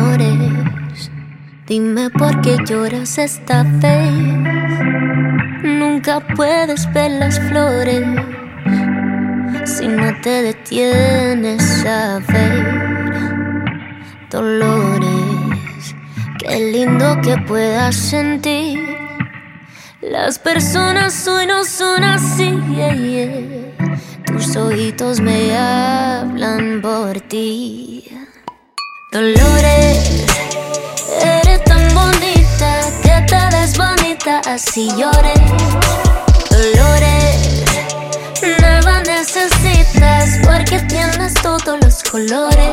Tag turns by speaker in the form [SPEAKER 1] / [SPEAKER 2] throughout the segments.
[SPEAKER 1] Dolores, dime por qué lloras esta vez. Nunca puedes ver las flores si no te detienes a ver. Dolores, qué lindo que puedas sentir. Las personas hoy no son así, Tus ojitos me hablan por ti. Dolores, eres tan bonita que te ves bonita así llores. Dolores, nada necesitas porque tienes todos los colores.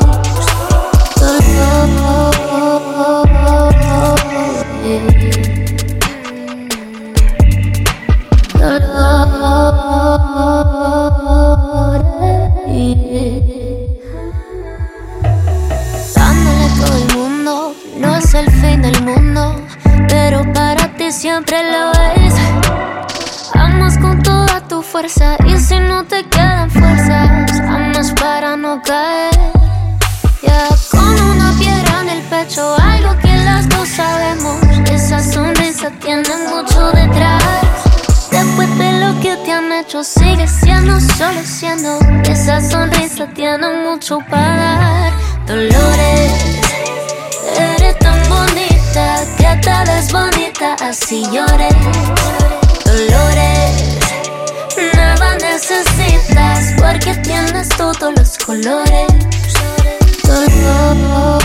[SPEAKER 1] Dándole todo el mundo, no es el fin del mundo, pero para ti siempre lo es. Amas con toda tu fuerza y si no te quedan fuerzas, amas para no caer. Ya con una piedra en el pecho, algo que las dos sabemos. Esa sonrisa tiene mucho detrás. Después de lo que te han hecho, sigue siendo solo siendo. Esa sonrisa tiene mucho para dar. Dolores, eres tan bonita que te ves bonita así llores. Dolores, nada necesitas porque tienes todos los colores. Dolores,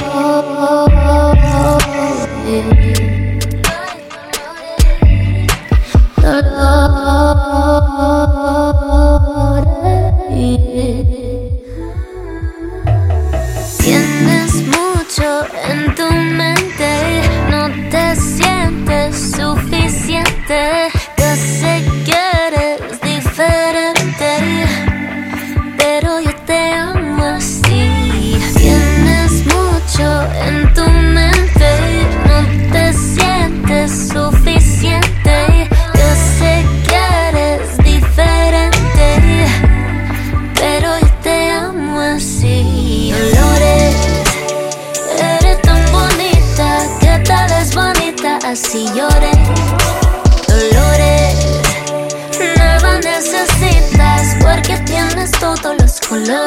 [SPEAKER 1] tienes mucho en tu mente, no te sientes suficiente. Yo sé que eres diferente, pero yo te amo así. Tienes mucho en tu mente, no te sientes suficiente. Yo sé que eres diferente, pero yo te amo así. Dolores, eres tan bonita que te ves bonita así llores. Dolores, nada necesitas porque tienes todos los colores.